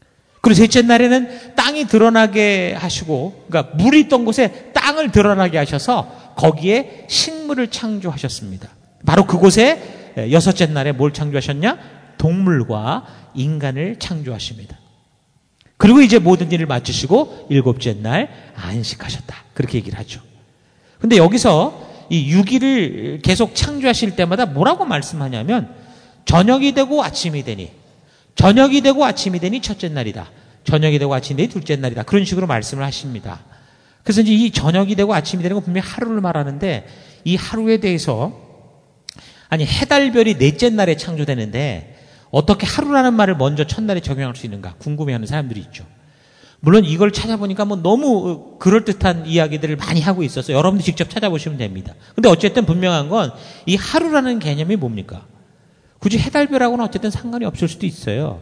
그리고 셋째 날에는 땅이 드러나게 하시고, 그러니까 물이 있던 곳에 땅을 드러나게 하셔서 거기에 식물을 창조하셨습니다. 바로 그곳에 여섯째 날에 뭘 창조하셨냐? 동물과 인간을 창조하십니다. 그리고 이제 모든 일을 마치시고 일곱째 날 안식하셨다. 그렇게 얘기를 하죠. 근데 여기서 이 육 일을 계속 창조하실 때마다 뭐라고 말씀하냐면 저녁이 되고 아침이 되니, 저녁이 되고 아침이 되니 첫째 날이다. 저녁이 되고 아침이 되니 둘째 날이다. 그런 식으로 말씀을 하십니다. 그래서 이제 이 저녁이 되고 아침이 되는 건 분명히 하루를 말하는데, 이 하루에 대해서, 아니 해달별이 넷째 날에 창조되는데 어떻게 하루라는 말을 먼저 첫날에 적용할 수 있는가 궁금해하는 사람들이 있죠. 물론 이걸 찾아보니까 뭐 너무 그럴듯한 이야기들을 많이 하고 있어서 여러분들 직접 찾아보시면 됩니다. 근데 어쨌든 분명한 건 이 하루라는 개념이 뭡니까? 굳이 해달별하고는 어쨌든 상관이 없을 수도 있어요.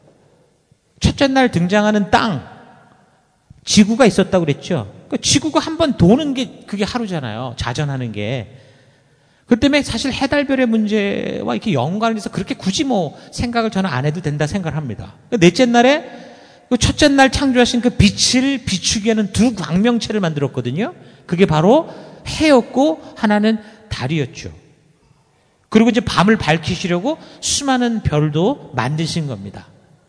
첫째 날 등장하는 땅, 지구가 있었다고 그랬죠. 그러니까 지구가 한번 도는 게 그게 하루잖아요. 자전하는 게. 그 때문에 사실 해달별의 문제와 이렇게 연관을 해서 그렇게 굳이 뭐 생각을 저는 안 해도 된다 생각을 합니다. 넷째 날에 첫째 날 창조하신 그 빛을 비추게 하는 두 광명체를 만들었거든요. 그게 바로 해였고 하나는 달이었죠. 그리고 이제 밤을 밝히시려고 수많은 별도 만드신 겁니다.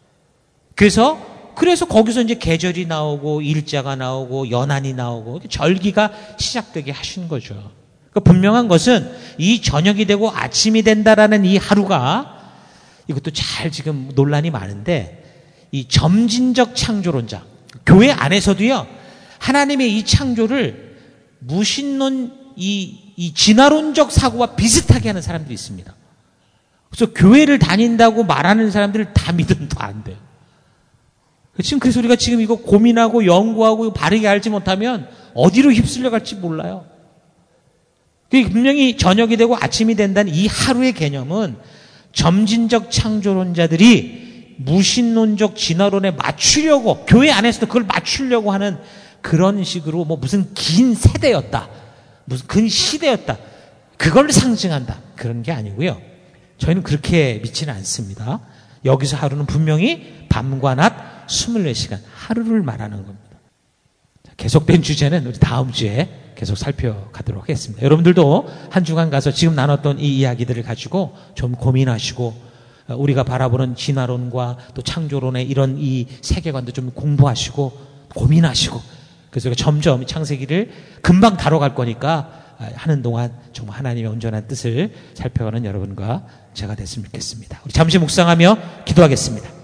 그래서 그래서 거기서 이제 계절이 나오고 일자가 나오고 연한이 나오고 절기가 시작되게 하신 거죠. 그러니까 분명한 것은 이 저녁이 되고 아침이 된다라는 이 하루가, 이것도 잘 지금 논란이 많은데, 이 점진적 창조론자, 교회 안에서도요, 하나님의 이 창조를 무신론, 이, 이 진화론적 사고와 비슷하게 하는 사람들이 있습니다. 그래서 교회를 다닌다고 말하는 사람들을 다 믿으면 더 안 돼요. 지금 그래서 우리가 지금 이거 고민하고 연구하고 바르게 알지 못하면 어디로 휩쓸려 갈지 몰라요. 분명히 저녁이 되고 아침이 된다는 이 하루의 개념은 점진적 창조론자들이 무신론적 진화론에 맞추려고, 교회 안에서도 그걸 맞추려고 하는 그런 식으로 뭐 무슨 긴 세대였다, 무슨 근 시대였다, 그걸 상징한다, 그런 게 아니고요. 저희는 그렇게 믿지는 않습니다. 여기서 하루는 분명히 밤과 낮 이십사 시간, 하루를 말하는 겁니다. 계속된 주제는 우리 다음 주에 계속 살펴가도록 하겠습니다. 여러분들도 한 주간 가서 지금 나눴던 이 이야기들을 가지고 좀 고민하시고, 우리가 바라보는 진화론과 또 창조론의 이런 이 세계관도 좀 공부하시고 고민하시고, 그래서 점점 창세기를 금방 다뤄갈 거니까 하는 동안 정말 하나님의 온전한 뜻을 살펴가는 여러분과 제가 됐으면 좋겠습니다. 우리 잠시 묵상하며 기도하겠습니다.